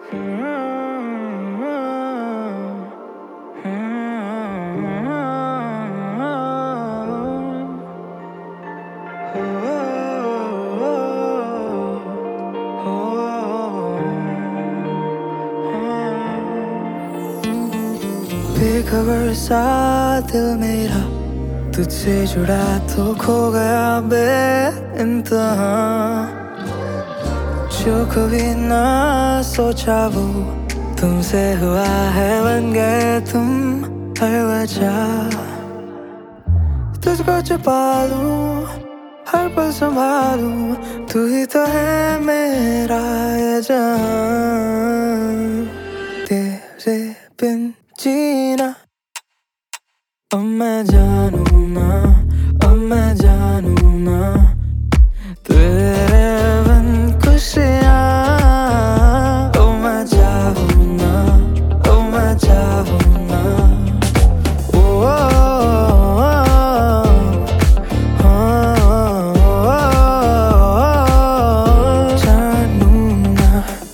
बेखबर सा दिल मेरा तुझसे जुड़ा तो खो गया बेइंतहा। जो कभी ना सोचा वो तुमसे हुआ है, बन गए तुम हर वजह। तुझको छुपा लूं, हर पल संभालूं, तू ही तो है मेरा ये जान। तेरे बिन जीना अब मैं जानू ना, अब मैं जानू ना, तेरे बिन खुशियाँ अब मैं चाहूँ ना, अब मैं चाहूँ ना। ओ, जानू ना,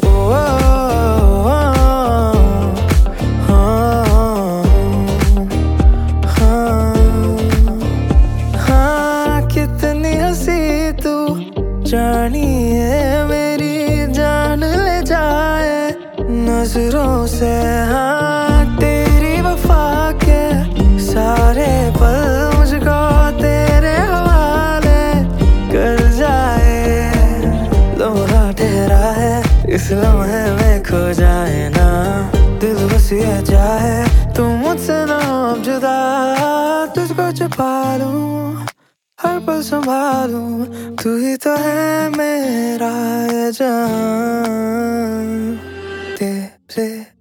कितनी हंसी तू जानी है, मेरी जान ले जाए नजरों से। हाँ तेरी वफा के सारे पल मुझको तेरे हवाले कर जाए। लम्हा ठहरा है इस लम्हे में खो जाए ना, दिल बस ये चाहे तू मुझसे ना हो जुदा। तुझको छुपा लूं, हर पल संभालूं, तू ही तो है मेरा ये जान। तेरे